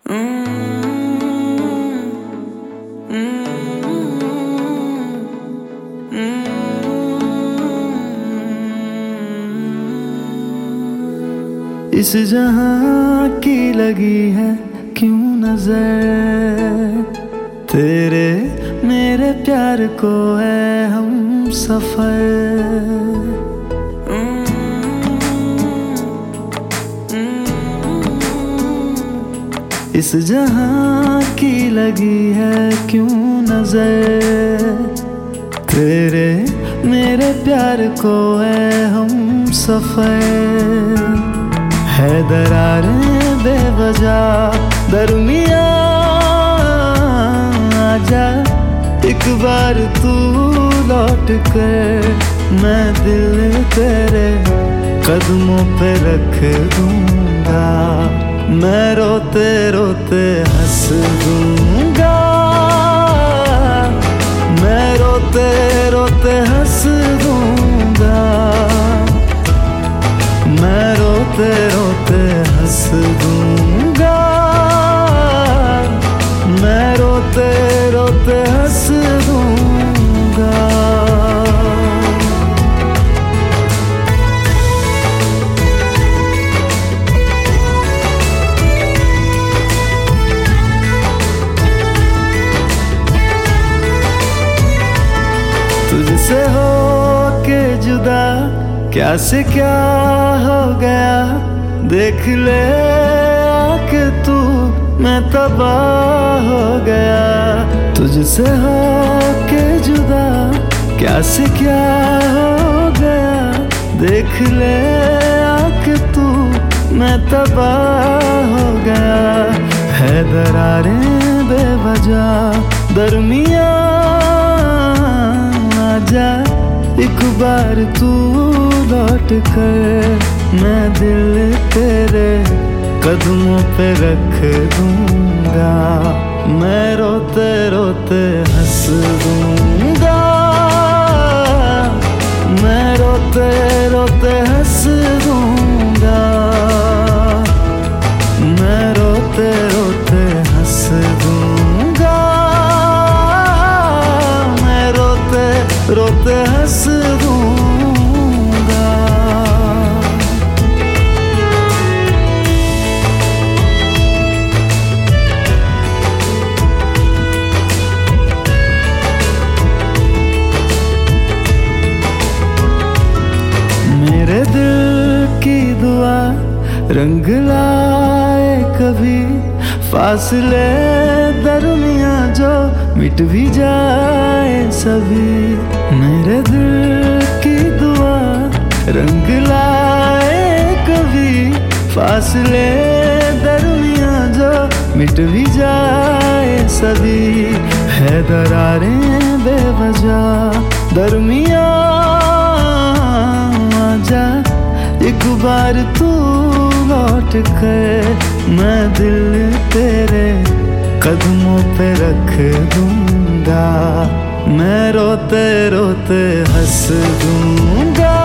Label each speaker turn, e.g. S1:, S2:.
S1: इस जहां की लगी है क्यों नजर, तेरे मेरे प्यार को है हम सफर। इस जहां की लगी है क्यों नजर, तेरे मेरे प्यार को है हम सफर। है दरारें बेवजह दरमिया, आजा एक बार तू लौट कर, मैं दिल तेरे कदमों पे रख दूंगा। मैं रोते रोते हंस दूंगा, मैं रोते रोते हंस दूंगा। मैं रोते रोते हंस दूंगा, मैं रोते रोते हंस दूंगा। तुझसे हो के जुदा क्या से क्या हो गया, देख ले आके तू मैं तबाह हो गया। तुझसे हो के जुदा क्या से क्या हो गया, देख ले आके तू मैं तबाह हो गया। है दरारें बेवजह दरमिया, आजा एक बार तू लौट कर, मैं दिल तेरे कदमों पे रख दूंगा। मैं रोते रोते हंस दूंगा, मैं रोते रोते हंस दूंगा। मैं रोते रोते हंस दूंगा, मैं रोते रोते हंस दूंगा। मेरे दिल की दुआ रंग लाए कभी, फासले दरमिया जो मिट भी जाए सभी। मेरे दिल की दुआ रंग लाए कभी, फासले दरमिया जो मिट भी जाए सभी। है दरारें बेवजह दरमिया, आजा एक बार तू लौट कर, मैं दिल तेरे कदमों पे रख दूंगा। मैं रोते रोते हंस दूंगा,